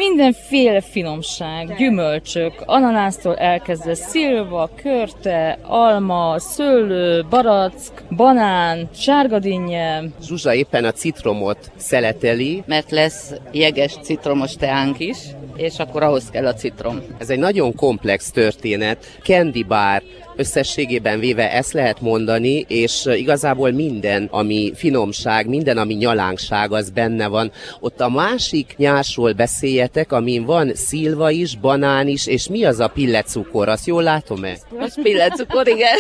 mindenféle finomság, gyümölcsök, ananásztól elkezdve szilva, körte, alma, szőlő, barack, banán, sárgadinnye. Zsuzsa éppen a citromot szeleteli. Mert lesz jeges citromos teánk is, és akkor ahhoz kell a citrom. Ez egy nagyon komplex történet. Candy bar, összességében véve ezt lehet mondani, és igazából minden, ami finomság, minden, ami nyalánkság, az benne van. Ott a másik nyársról beszéljetek, amin van szilva is, banán is, és mi az a pillecukor? Azt jól látom-e? Az pillecukor, igen.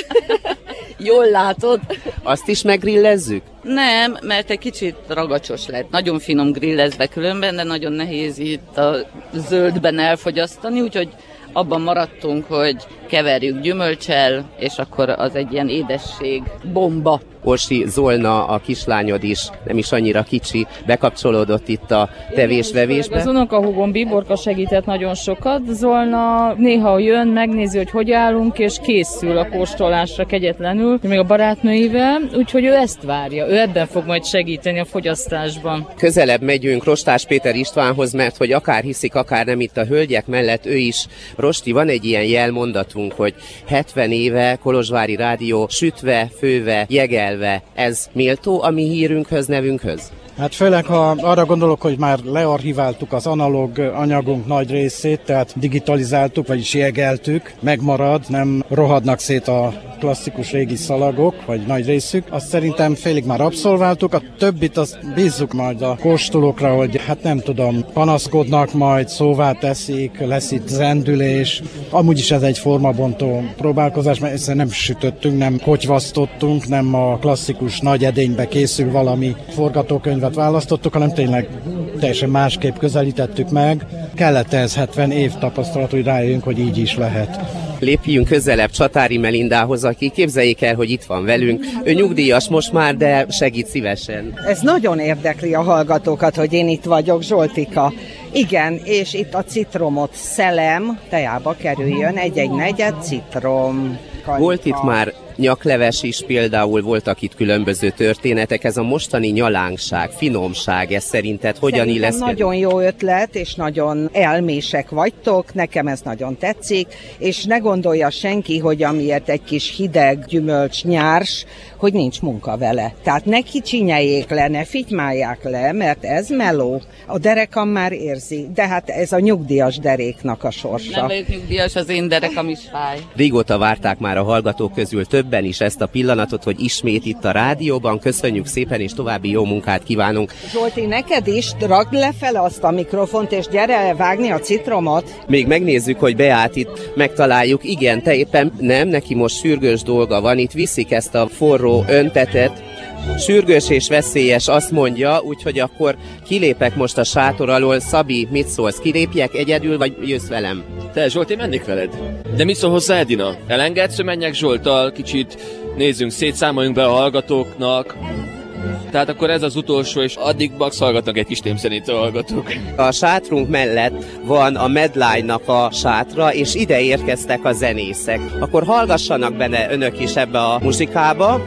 Jól látod. Azt is meggrillezzük? Nem, mert egy kicsit ragacsos lett. Nagyon finom grillezve különben, de nagyon nehéz itt a zöldben elfogyasztani, úgyhogy abban maradtunk, hogy keverjük gyümölccsel, és akkor az egy ilyen édesség bomba. Orsi Zolna, a kislányod is, nem is annyira kicsi, bekapcsolódott itt a tevés-vevésbe. Az unokahúgom Bíborka segített nagyon sokat. Zolna néha jön, megnézi, hogy állunk, és készül a kóstolásra kegyetlenül, még a barátnőivel, úgyhogy ő ezt várja, ő ebben fog majd segíteni a fogyasztásban. Közelebb megyünk Rostás Péter Istvánhoz, mert hogy akár hiszik, akár nem, itt a hölgyek mellett ő is. Rosti, van egy ilyen jelmondatunk, hogy 70 éve Kolozsvári Rádió sütve, főve, jegelve. Ez méltó a mi hírünkhöz, nevünkhöz? Hát főleg, ha arra gondolok, hogy már learchiváltuk az analóg anyagunk nagy részét, tehát digitalizáltuk, vagyis jegeltük, megmarad, nem rohadnak szét a klasszikus régi szalagok, vagy nagy részük. Azt szerintem félig már abszolváltuk, a többit azt bízzuk majd a kóstolókra, hogy hát nem tudom, panaszkodnak majd, szóvá teszik, lesz itt zendülés. Amúgy is ez egy formabontó próbálkozás, mert egyszerűen nem sütöttünk, nem kotyvasztottunk, nem a klasszikus nagy edénybe készül valami forgatókönyvet választottuk, hanem tényleg teljesen másképp közelítettük meg. Kellett ez 70 év tapasztalat, hogy rájöjjünk, hogy így is lehet. Lépjünk közelebb Csatári Melindához, aki képzeljék el, hogy itt van velünk. Ő nyugdíjas most már, de segít szívesen. Ez nagyon érdekli a hallgatókat, hogy én itt vagyok, Zsoltika. Igen, és itt a citromot szelem, tejába kerüljön egy negyed citrom. Volt itt már nyakleves is, például voltak itt különböző történetek. Ez a mostani nyalánkság, finomság, ez szerinted hogyan illeszkedik? Nagyon jó ötlet, és nagyon elmések vagytok, nekem ez nagyon tetszik, és ne gondolja senki, hogy amiért egy kis hideg gyümölcs nyárs, hogy nincs munka vele. Tehát ne kicsinyeljék le, ne fitymálják le, mert ez meló. A derekam már érzi, de hát ez a nyugdíjas deréknak a sorsa. Nem vagyok nyugdíjas, az én derekam is fáj. Régóta várták már a hallgatók közül többen is ezt a pillanatot, hogy ismét itt a rádióban. Köszönjük szépen, és további jó munkát kívánunk. Zsolti, neked is ragd lefele azt a mikrofont, és gyere vágni a citromot. Még megnézzük, hogy Beát itt megtaláljuk. Igen, te éppen nem, neki most sürgős dolga van, itt viszik ezt a forró öntetet. Sürgős és veszélyes, azt mondja, úgyhogy akkor kilépek most a sátor alól. Szabi, mit szólsz? Kilépjek egyedül, vagy jössz velem? Te, Zsolt, én mennék veled. De mit szól hozzá Edina? Elengedsz, hogy menjek Zsolttal, kicsit nézzünk szét, számoljunk be a hallgatóknak. Tehát akkor ez az utolsó, és addig max hallgatnak egy kis témszenét a hallgatók. A sátrunk mellett van a Medline-nak a sátra, és ide érkeztek a zenészek. Akkor hallgassanak benne önök is ebbe a muzsikába.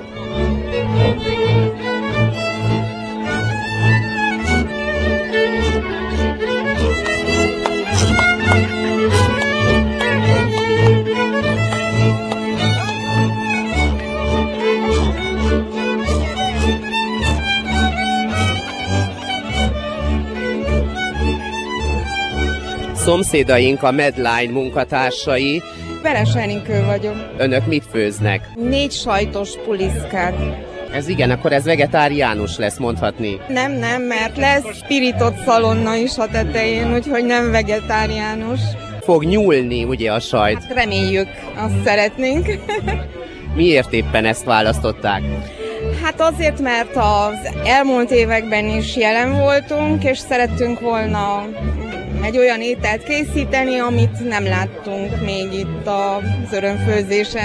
Szomszédaink a Medline munkatársai. Veres Enikő vagyok. Önök mit főznek? 4 sajtos puliszkát. Ez igen, akkor ez vegetáriánus lesz, mondhatni. Nem, mert lesz pirított szalonna is a tetején, úgyhogy nem vegetáriánus. Fog nyúlni, ugye, a sajt? Hát reméljük, azt szeretnénk. Miért éppen ezt választották? Hát azért, mert az elmúlt években is jelen voltunk, és szerettünk volna egy olyan ételt készíteni, amit nem láttunk még itt az örömfőzésen.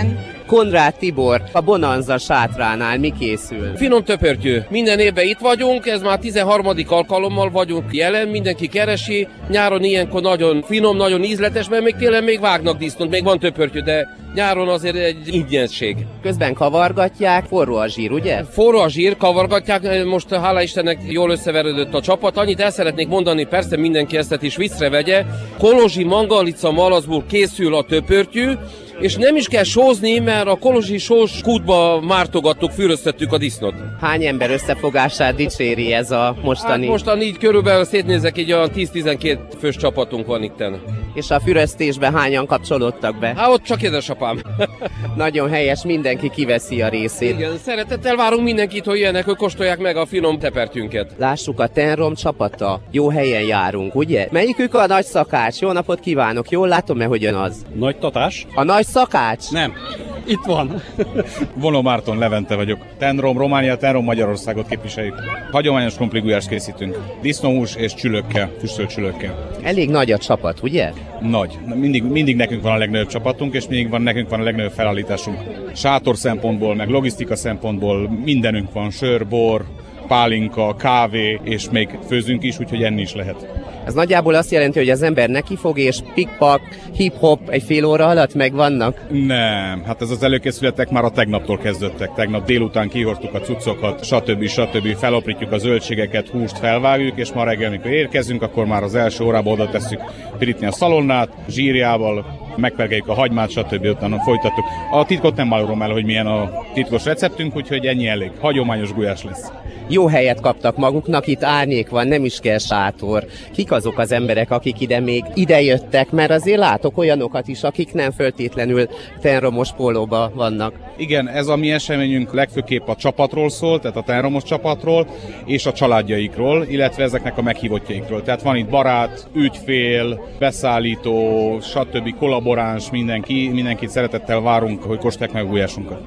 Konrád Tibor, a Bonanza sátránál mi készül? Finom töpörtyű. Minden évben itt vagyunk, ez már 13. alkalommal vagyunk jelen, mindenki keresi. Nyáron ilyenkor nagyon finom, nagyon ízletes, mert még télen még vágnak disznót, még van töpörtyű, de nyáron azért egy ingyensség. Közben kavargatják, forró a zsír, ugye? Forró a zsír, kavargatják, most hála Istennek jól összeverődött a csapat. Annyit el szeretnék mondani, persze mindenki ezt is viszrevegye. Kolozsi mangalica malacból készül a töpörtyű, és nem is kell sózni, mert a kolozsi sós kútba mártogattuk, füröztettük a disznót. Hány ember összefogását dicséri ez a mostani? Hát mostan így körülbelül szétnézek, így olyan 10-12 fős csapatunk van itten. És a füröztésbe hányan kapcsolódtak be? Hát ott csak édesapám. Nagyon helyes, mindenki kiveszi a részét. Igen, szeretettel várunk mindenkit, hogy ilyenek, hogy kóstolják meg a finom tepertyünket. Lássuk a Tenrom csapata. Jó helyen járunk, ugye? Melyikük a nagy szakács? Jó napot kívánok, jól látom-e, hogy ön az? Nagy Tatás? A nagy szakács? Nem. Itt van. Vonó Márton Levente vagyok. Tenrom Románia, Tenrom Magyarországot képviseljük. Hagyományos krumpligulyást készítünk. Disznóhús és csülökkel, füstölt csülökkel. Elég nagy a csapat, ugye? Nagy. Mindig nekünk van a legnagyobb csapatunk, és nekünk van a legnagyobb felállításunk. Sátor szempontból, meg logisztika szempontból mindenünk van. Sör, bor, pálinka, kávé, és még főzünk is, úgyhogy enni is lehet. Ez nagyjából azt jelenti, hogy az ember nekifog, és pikpak, hip-hop egy fél óra alatt megvannak? Nem, hát ez az előkészületek már a tegnaptól kezdődtek. Tegnap délután kihoztuk a cuccokat, stb. Feloprítjuk a zöldségeket, húst felvágjuk, és ma reggel, amikor érkezünk, akkor már az első órában oda tesszük pirítni a szalonnát, zsírjával, megpergeljük a hagymát, stb. Utána folytatjuk. A titkot nem árulom el, hogy milyen a titkos receptünk, úgyhogy ennyi elég. Hagyományos gulyás lesz. Jó helyet kaptak maguknak, itt árnyék van, nem is kell sátor. Kik azok az emberek, akik ide még idejöttek, mert azért látok olyanokat is, akik nem feltétlenül tenromos pólóba vannak. Igen, ez a mi eseményünk legfőképp a csapatról szól, tehát a tenromos csapatról, és a családjaikról, illetve ezeknek a meghívottjaikról. Tehát van itt barát, ügyfél, beszállító, stb. Kollaboráns, mindenkit szeretettel várunk, hogy kóstolják meg a gulyásunkat.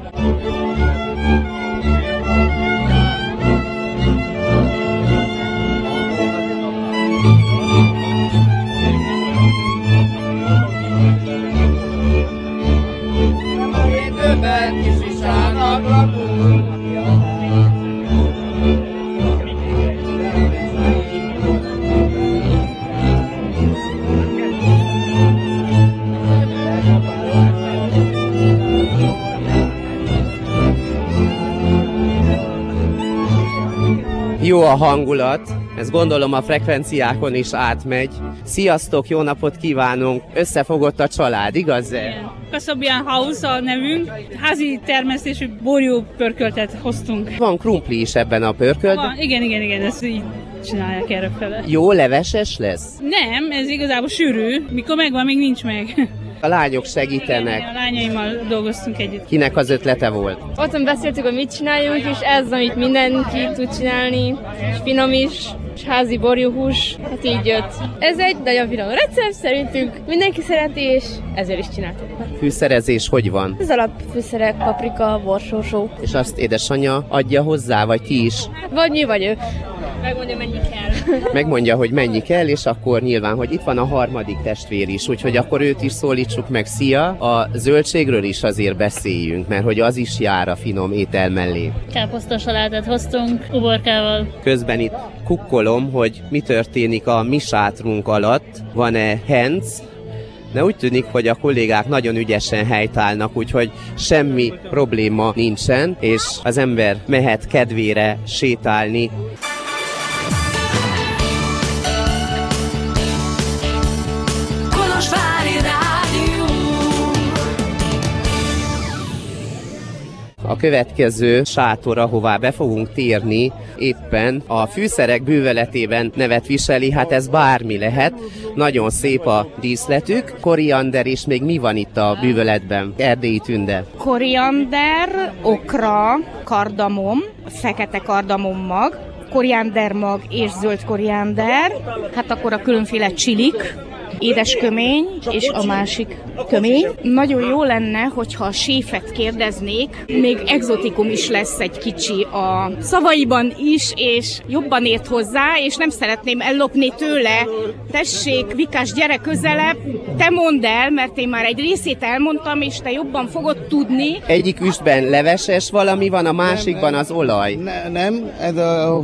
Jó a hangulat, ez gondolom a frekvenciákon is átmegy. Sziasztok, jó napot kívánunk! Összefogott a család, igaz-e? Kasabian House a nevünk. Házi termesztésű borjú pörköltet hoztunk. Van krumpli is ebben a pörköltben? Igen, ezt így csinálják errefele. Jó leveses lesz? Nem, ez igazából sűrű. Mikor megvan, még nincs meg. A lányok segítenek. Igen, a lányaimmal dolgoztunk együtt. Kinek az ötlete volt? Otthon beszéltük, hogy mit csináljunk, és ez, amit mindenki tud csinálni, és finom is, és házi borjúhús, hát így jött. Ez egy nagyon finom recept, szerintünk mindenki szereti, és ezért is csináltuk. Fűszerezés hogy van? Az alapfűszerek, paprika, borsósó. És azt édesanyja adja hozzá, vagy ti is? Vagy mi, vagy ő. Megmondja, mennyi kell. Megmondja, hogy mennyi kell, és akkor nyilván, hogy itt van a harmadik testvér is, úgyhogy akkor őt is szólítsuk meg. Szia! A zöldségről is azért beszéljünk, mert hogy az is jár a finom étel mellé. Káposzta salátát hoztunk uborkával. Közben itt kukkolom, hogy mi történik a mi sátrunk alatt. Van-e henc? De úgy tűnik, hogy a kollégák nagyon ügyesen helytállnak, úgyhogy semmi probléma nincsen, és az ember mehet kedvére sétálni. A következő sátor, ahová be fogunk térni, éppen a fűszerek bűveletében nevet viseli, hát ez bármi lehet. Nagyon szép a díszletük. Koriander, és még mi van itt a bűveletben? Erdélyi tünde. Koriander, okra, kardamom, fekete kardamommag, koriandermag és zöld koriander, hát akkor a különféle csilik, édeskömény, és a másik kömény. Nagyon jó lenne, hogyha a séfet kérdeznék, még exotikum is lesz egy kicsi a szavaiban is, és jobban ért hozzá, és nem szeretném ellopni tőle. Tessék, Vikás, gyere közelebb, te mondd el, mert én már egy részét elmondtam, és te jobban fogod tudni. Egyik üstben leveses valami van, a másikban az olaj. Nem, ez a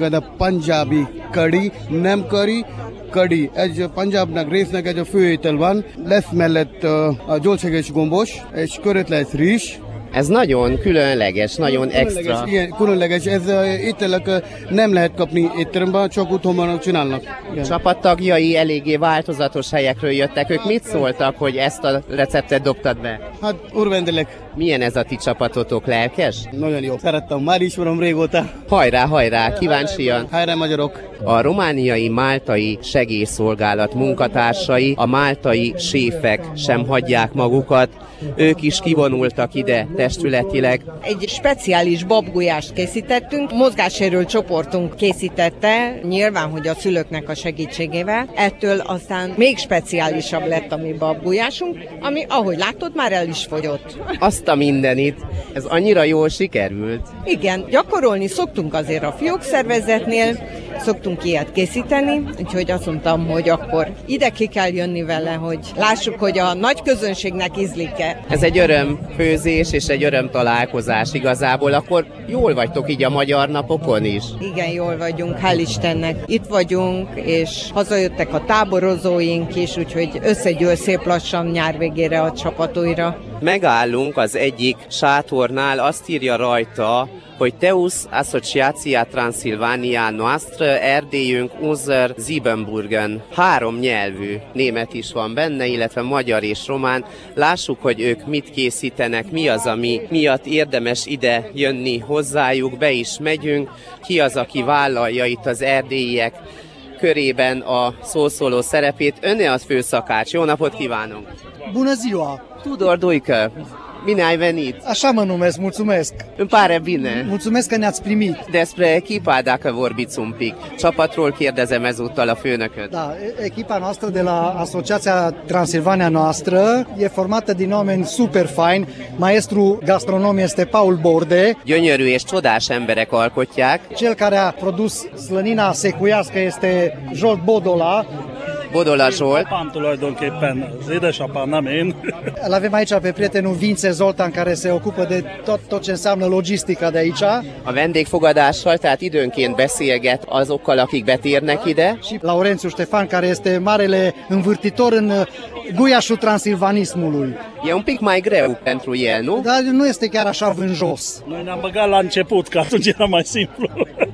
panjabi curry, nem curry, curry. Egy Punjabnak résznek egy a főétel van, lesz mellett a zöldséges gombos, és körött lesz rizs. Ez nagyon különleges, nagyon extra. Igen, különleges. Ez ételek nem lehet kapni étteremben, csak otthonban csinálnak. Igen. Csapattagjai eléggé változatos helyekről jöttek. Ők mit szóltak, hogy ezt a receptet dobtad be? Hát örvendelek. Milyen ez a ti csapatotok, lelkes? Nagyon jó. Szerettem, már ismerem régóta. Hajrá, hajrá, kíváncsian. Hajrá, magyarok. A romániai máltai segélyszolgálat munkatársai, a máltai séfek sem hagyják magukat. Ők is kivonultak ide testületileg. Egy speciális babgulyást készítettünk, mozgássérült csoportunk készítette, nyilván, hogy a szülőknek a segítségével. Ettől aztán még speciálisabb lett a mi babgulyásunk, ami, ahogy látod, már el is fogyott. Azt a mindenit, ez annyira jól sikerült. Igen, gyakorolni szoktunk azért a fiókszervezetnél, szoktunk ilyet készíteni, úgyhogy azt mondtam, hogy akkor ide ki kell jönni vele, hogy lássuk, hogy a nagy közönségnek ízlik-e. Ez egy örömfőzés és egy örömtalálkozás igazából, akkor jól vagytok így a magyar napokon is? Igen, jól vagyunk, hál' Istennek. Itt vagyunk, és hazajöttek a táborozóink is, úgyhogy összegyűl szép lassan nyár végére a csapat újra. Megállunk az egyik sátornál, azt írja rajta, hogy Teus Associația Transilvania Noastră, Erdélyünk unser Siebenburgen. 3 nyelvű német is van benne, illetve magyar és román. Lássuk, hogy ők mit készítenek, mi az, ami miatt érdemes ide jönni hozzájuk, be is megyünk. Ki az, aki vállalja itt az erdélyiek körében a szószóló szerepét? Önne az főszakács. Jó napot kívánunk! Bună ziua! Tudor Dujcă! Bine ai venit! Așa mă numesc, mulțumesc! Îmi pare bine! Mulțumesc că ne-ați primit! Despre echipa, dacă vorbiți un pic. Csapatról kérdezem ezúttal a főnököt. Da, echipa noastră de la Asociația Transilvania Noastră e formată din oameni super faini. Maestru gastronom este Paul Borde. Gyönyörű és csodás emberek alkotják. Cel care a produs slănina secuiască este Zsolt Bodola. Bodola Zsolt. Apám tulajdonképpen, az édesapám, nem én. Îl avem aici pe prietenul Vince Zoltán, care se ocupă de tot ce înseamnă logistica de aici. A vendégfogadással, tehát időnként beszélget azokkal, akik betérnek ide. Și Laurențiu Ștefan, care este marele învârtitor în guiașul transilvanismului. E un pic mai greu pentru el, nu? Dar nu este chiar așa vânjos. Noi ne-am băgat la început, că atunci era mai simplu.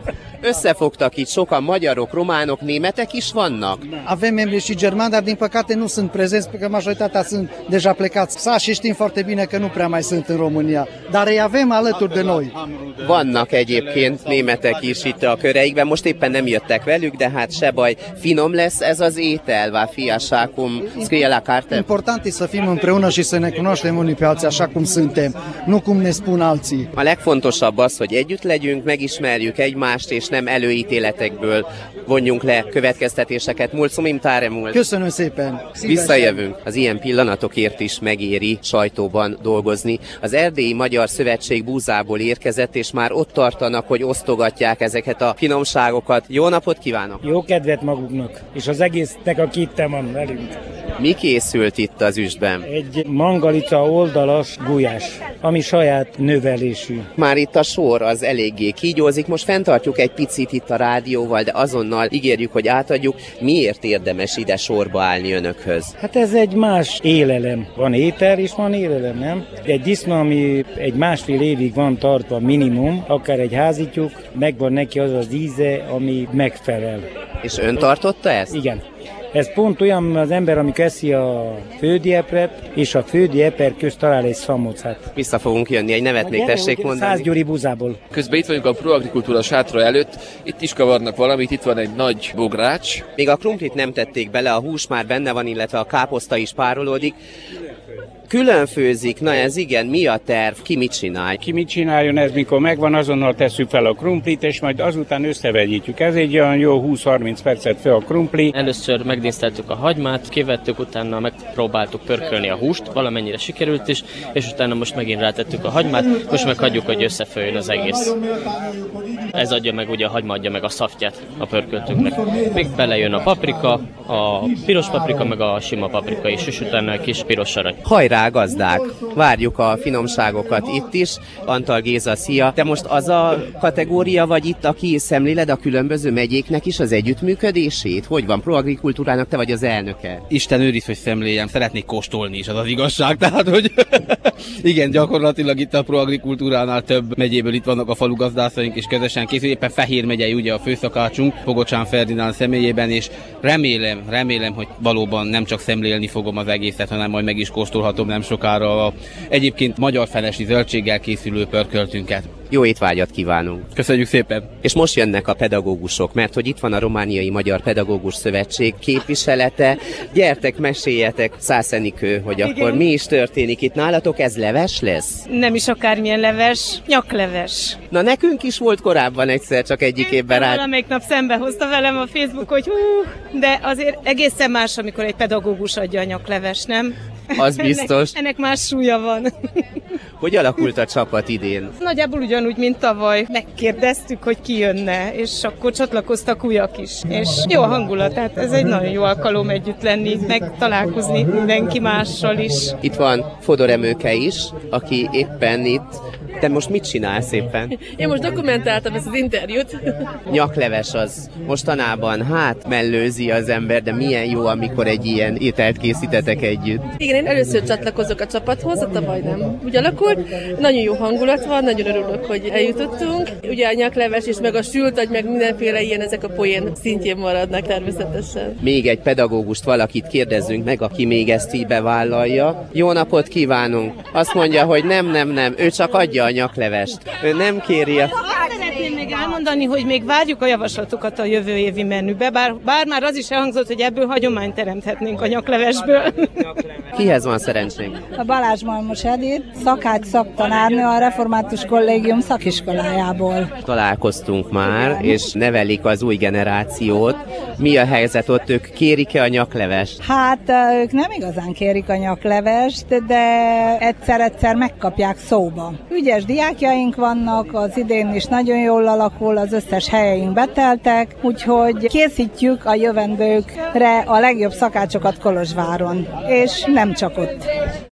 Összefogtak itt sokan, magyarok, románok, németek is vannak? Avem membri și germani, dar din păcate nu sunt prezenți, pentru că majoritatea sunt deja plecați. Și știm foarte bine că nu prea mai sunt în România, dar îi avem alături de noi. Vannak egyébként németek is itt a köreikben, most éppen nem jöttek velük, de hát se baj. Finom lesz ez az étel, va fi așa cum scrie la carte? Important e să fim împreună și să ne cunoaștem unii pe alții așa cum suntem, nu cum ne spun alții. A legfontosabb az, hogy együtt legyünk, megismerjük egymást, és nem előítéletekből vonjunk le következtetéseket. Mulțumim tare mult! Köszönöm szépen! Visszajövünk. Az ilyen pillanatokért is megéri sajtóban dolgozni. Az Erdélyi Magyar Szövetség Búzából érkezett, és már ott tartanak, hogy osztogatják ezeket a finomságokat. Jó napot kívánok! Jó kedvet maguknak, és az egésznek, aki itt van velünk. Mi készült itt az üstben? Egy mangalica oldalas gulyás, ami saját növelésű. Már itt a sor az eléggé kígyózik, most fenntartjuk egy picit itt a rádióval, de azonnal ígérjük, hogy átadjuk. Miért érdemes ide sorba állni önökhöz? Hát ez egy más élelem. Van étel és van élelem, nem? Egy disznó, ami egy 1,5 évig van tartva minimum, akár egy házityúk, megvan neki az az íze, ami megfelel. És ön tartotta ezt? Igen. Ez pont olyan az ember, amikor eszi a fődiepret, és a fődieper közt talál egy szamocát. Vissza fogunk jönni, egy nevet még tessék mondani. Szászgyőri Búzából. Közben itt vagyunk a Proagrikultúra sátra előtt, itt is kavarnak valamit, itt van egy nagy bogrács. Még a krumplit nem tették bele, a hús már benne van, illetve a káposzta is párolódik. Külön főzik, na ez igen, mi a terv, ki mit csinál? Ki mit csináljon, ez mikor megvan, azonnal tesszük fel a krumplit, és majd azután összevegyítjük. Ez egy olyan jó 20-30 percet fel a krumpli. Először megdíszteltük a hagymát, kivettük, utána megpróbáltuk pörkölni a húst, valamennyire sikerült is, és utána most megint rátettük a hagymát, most meg hagyjuk, hogy összefüljön az egész. Ez adja meg, ugye a hagyma adja meg a szaftját a pörköltünknek. Még belejön a paprika, a piros paprika, meg a sima paprika is, és utána a kis piros arany. Hajrá, gazdák! Várjuk a finomságokat itt is. Antal Géza, szia! Te most az a kategória vagy itt, aki szemléled a különböző megyéknek is az együttműködését? Hogy van? Proagrikultúrának te vagy az elnöke? Isten őriz, hogy szemléljem, szeretnék kóstolni is, az az igazság. Tehát, hogy igen, gyakorlatilag itt a Proagrikultúránál több megyéből itt vannak a falugazdászai és közösen készül. Éppen Fehér megyei ugye a főszakácsunk, Pogocsán Ferdinánd személyében, és remélem, hogy valóban nem csak szemlélni fogom az egészet, hanem majd meg is kóstolhatom nem sokára a egyébként magyar fenesi zöldséggel készülő pörköltünket. Jó étvágyat kívánunk! Köszönjük szépen! És most jönnek a pedagógusok, mert hogy itt van a Romániai Magyar Pedagógus Szövetség képviselete. Gyertek, meséljetek, Szász Enikő, hogy akkor mi is történik itt nálatok, ez leves lesz? Nem is akármilyen leves, nyakleves. Na nekünk is volt korábban egyszer, csak egyik évben rá. Valamelyik nap szembe hozta velem a Facebook, hogy de azért egészen más, amikor egy pedagógus adja a nyakleves, nem? Az biztos. Ennek más súlya van. Hogy alakult a csapat idén? Nagyjából ugyanúgy, mint tavaly. Megkérdeztük, hogy ki jönne, és akkor csatlakoztak újak is. És jó a hangulat, tehát ez egy nagyon jó alkalom együtt lenni, meg találkozni mindenki mással is. Itt van Fodor Emőke is, aki éppen itt. Te most mit csinálsz éppen? Én most dokumentáltam ezt az interjút. Nyakleves az mostanában mellőzi az ember, de milyen jó, amikor egy ilyen ételt készítetek együtt. Igen, én először csatlakozok a csapathoz, a tavaly nem úgy alakult. Nagyon jó hangulat van, nagyon örülök, hogy eljutottunk. Ugye a nyakleves és meg a sült agy, meg mindenféle ilyen, ezek a poén szintjén maradnak természetesen. Még egy pedagógust, valakit kérdezzünk meg, aki még ezt így bevállalja. Jó napot kívánunk! Azt mondja, hogy nem, ő csak adja a nyaklevest. Ő nem kéri a... Szeretném még elmondani, hogy még várjuk a javaslatokat a jövő évi menübe, bár már az is elhangzott, hogy ebből hagyományt teremthetnénk a nyaklevesből. Kihez van szerencsénk? A Balázs Malmos Edith, szakács szaktanárnő a Református Kollégium szakiskolájából. Találkoztunk már, és nevelik az új generációt. Mi a helyzet ott, ők kérik-e a nyaklevest? Hát ők nem igazán kérik a nyaklevest, de egyszer-egyszer megkapják szóba. Ügyes diákjaink vannak, az idén is nagyon jól alakul, az összes helyeink beteltek, úgyhogy készítjük a jövendőkre a legjobb szakácsokat Kolozsváron, és nem csak ott.